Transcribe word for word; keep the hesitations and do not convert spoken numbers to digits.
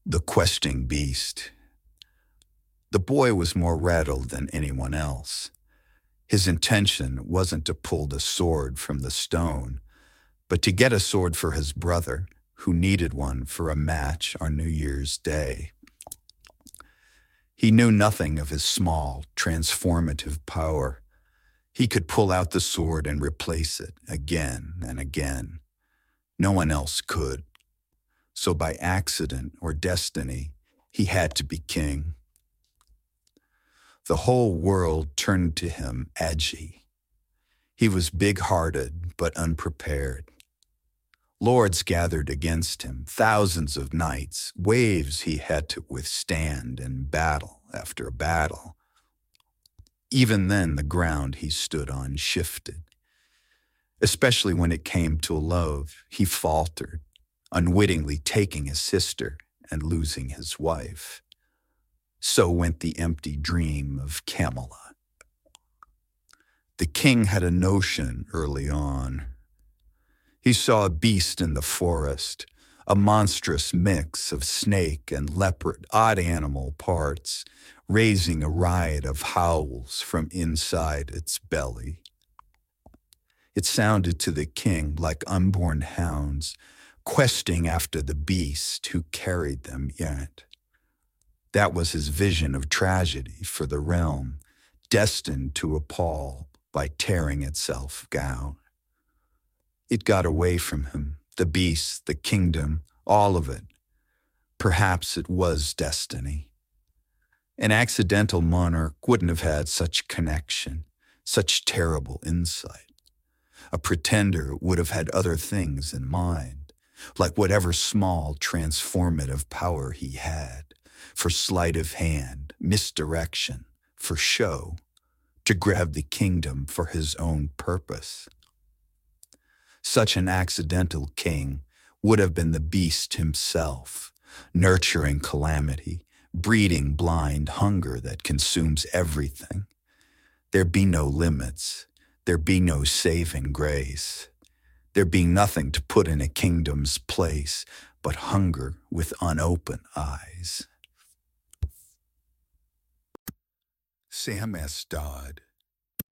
The questing beast. The boy was more rattled than anyone else. His intention wasn't to pull the sword from the stone, but to get a sword for his brother, who needed one for a match on New Year's Day. He knew nothing of his small, transformative power. He could pull out the sword and replace it again and again. No one else could. So by accident or destiny, he had to be king. The whole world turned to him edgy. He was big-hearted but unprepared. Lords gathered against him, thousands of knights, waves he had to withstand in battle after battle. Even then, the ground he stood on shifted. Especially when it came to love, he faltered, unwittingly taking his sister and losing his wife. So went the empty dream of Camelot. The king had a notion early on. He saw a beast in the forest, a monstrous mix of snake and leopard, odd animal parts, raising a riot of howls from inside its belly. It sounded to the king like unborn hounds, questing after the beast who carried them yet. That was his vision of tragedy for the realm, destined to appall by tearing itself down. It got away from him, the beast, the kingdom, all of it. Perhaps it was destiny. An accidental monarch wouldn't have had such connection, such terrible insight. A pretender would have had other things in mind, like whatever small transformative power he had, for sleight of hand, misdirection, for show, to grab the kingdom for his own purpose. Such an accidental king would have been the beast himself, nurturing calamity, breeding blind hunger that consumes everything. There'd be no limits. There'd be no saving grace. There'd be nothing to put in a kingdom's place but hunger with unopened eyes. Sam S. Dodd.